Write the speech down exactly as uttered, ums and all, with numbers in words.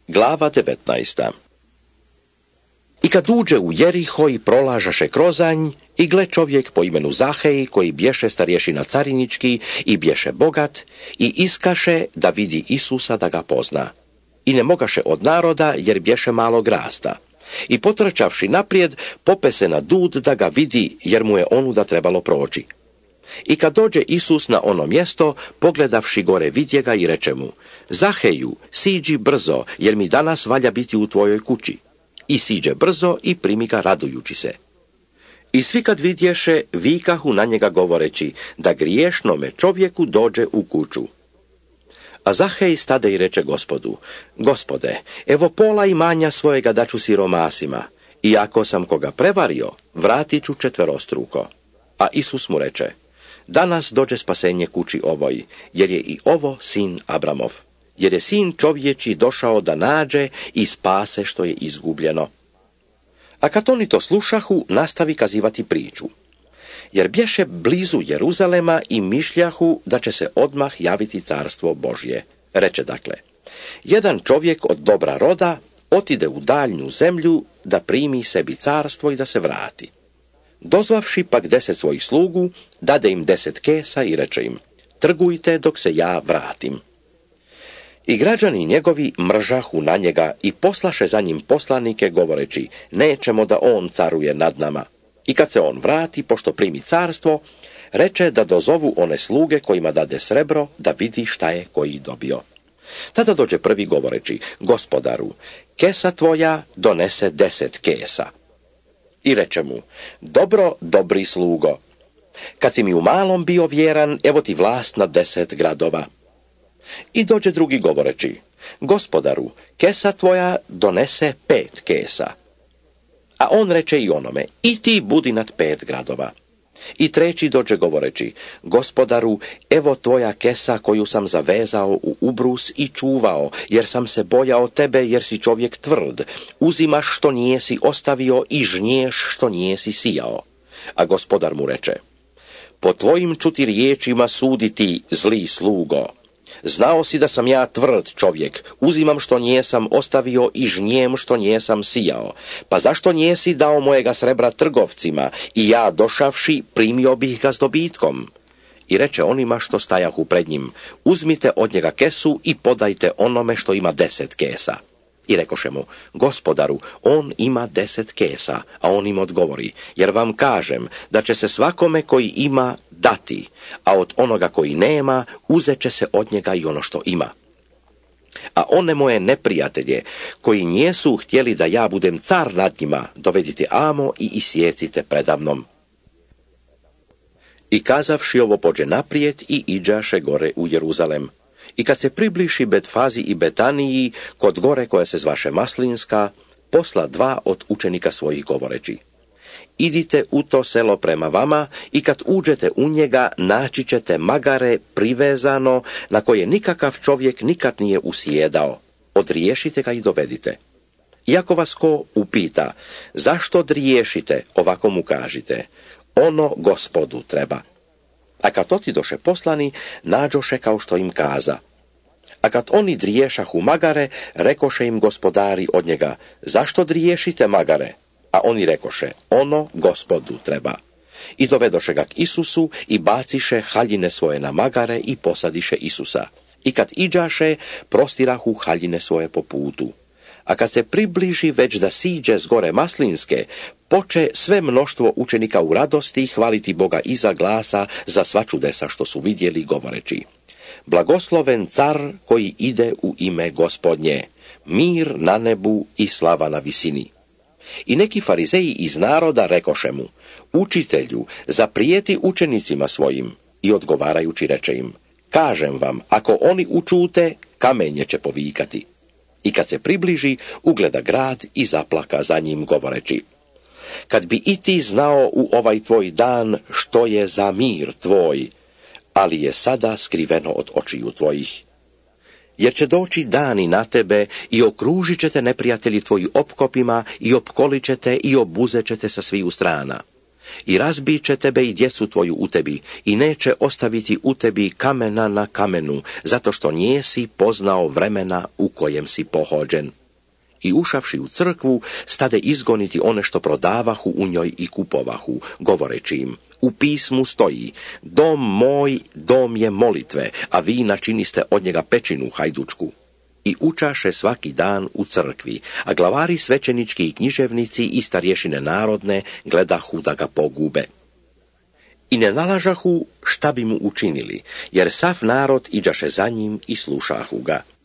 Glava devetnaesta. I kad uđe u Jeriho i prolažaše krozanj, i gle čovjek po imenu Zahej, koji bješe starješina carinički i bješe bogat, i iskaše da vidi Isusa da ga pozna. I ne mogaše od naroda, jer bješe malog rasta. I potrčavši naprijed, pope se na dud da ga vidi, jer mu je onuda trebalo proći. I kad dođe Isus na ono mjesto, pogledavši gore vidje ga i reče mu: Zaheju, siđi brzo, jer mi danas valja biti u tvojoj kući. I siđe brzo i primi ga radujući se. I svi kad vidješe, vikahu na njega govoreći, da griješnome čovjeku dođe u kuću. A Zahej stade i reče Gospodu: Gospode, evo pola imanja svojega daću siromasima, i ako sam koga prevario, vratit ću četverostruko. A Isus mu reče: Danas dođe spasenje kući ovoj, jer je i ovo sin Abramov, jer je sin čovječi došao da nađe i spase što je izgubljeno. A kad oni to slušahu, nastavi kazivati priču. Jer bješe blizu Jeruzalema i mišljahu da će se odmah javiti carstvo Božje. Reče dakle: Jedan čovjek od dobra roda otide u daljnju zemlju da primi sebi carstvo i da se vrati. Dozvavši pak deset svojih slugu, dade im deset kesa i reče im: Trgujte dok se ja vratim. I građani njegovi mržahu na njega i poslaše za njim poslanike govoreći: Nećemo da on caruje nad nama. I kad se on vrati, pošto primi carstvo, reče da dozovu one sluge kojima dade srebro, da vidi šta je koji dobio. Tada dođe prvi govoreći: Gospodaru, kesa tvoja donese deset kesa. I reče mu: Dobro, dobri slugo, kad si mi u malom bio vjeran, evo ti vlast nad deset gradova. I dođe drugi govoreći: Gospodaru, kesa tvoja donese pet kesa. A on reče i onome: I ti budi nad pet gradova. I treći dođe govoreći: Gospodaru, evo tvoja kesa koju sam zavezao u ubrus i čuvao, jer sam se bojao tebe, jer si čovjek tvrd. Uzimaš što nijesi ostavio i žnješ što nijesi sijao. A gospodar mu reče: Po tvojim ću ti riječima suditi, zli slugo. Znao si da sam ja tvrd čovjek, uzimam što nijesam ostavio i žnjem što nijesam sijao. Pa zašto nijesi dao mojega srebra trgovcima i ja došavši primio bih ga s dobitkom? I reče onima što stajahu pred njim: Uzmite od njega kesu i podajte onome što ima deset kesa. I rekoše mu: Gospodaru, on ima deset kesa. A on im odgovori: Jer vam kažem da će se svakome koji ima dati, a od onoga koji nema uzet će se od njega i ono što ima. A one moje neprijatelje, koji nijesu htjeli da ja budem car nad njima, dovedite amo i isjecite predamnom. I kazavši ovo, pođe naprijed i iđaše gore u Jeruzalem. I kad se približi Betfazi i Betaniji, kod gore koja se zvaše Maslinska, posla dva od učenika svojih govoreći: Idite u to selo prema vama i kad uđete u njega, naći ćete magare privezano, na koje nikakav čovjek nikad nije usjedao. Odriješite ga i dovedite. Iako vas ko upita: Zašto driješite? Ovako mu kažite: Ono Gospodu treba. A kad otidoše poslani, nađoše kao što im kaza. A kad oni driješahu magare, rekoše im gospodari od njega: Zašto driješite magare? A oni rekoše: Ono Gospodu treba. I dovedoše ga k Isusu i baciše haljine svoje na magare i posadiše Isusa. I kad iđaše, prostirahu haljine svoje po putu. A kad se približi već da siđe s gore Maslinske, poče sve mnoštvo učenika u radosti hvaliti Boga iza glasa za sva čudesa što su vidjeli, govoreći: Blagosloven car koji ide u ime Gospodnje, mir na nebu i slava na visini. I neki farizeji iz naroda rekoše mu: Učitelju, zaprijeti učenicima svojim. I odgovarajući reče im: Kažem vam, ako oni učute, kamenje će povikati. I kad se približi, ugleda grad i zaplaka za njim, govoreći: Kad bi i ti znao u ovaj tvoj dan što je za mir tvoj, ali je sada skriveno od očiju tvojih. Jer će doći dani na tebe i okružit će te neprijatelji tvoji opkopima i opkolit će te i obuzet će te sa sviju strana. I razbit će tebe i djecu tvoju u tebi i neće ostaviti u tebi kamena na kamenu, zato što nijesi poznao vremena u kojem si pohođen. I ušavši u crkvu, stade izgoniti one što prodavahu u njoj i kupovahu, govoreći im: u pismu stoji: dom moj, dom je molitve, a vi načiniste od njega pećinu hajdučku. I učaše svaki dan u crkvi, a glavari svećenički i književnici i starješine narodne gledahu da ga pogube. I ne nalažahu šta bi mu učinili, jer sav narod iđaše za njim i slušahu ga.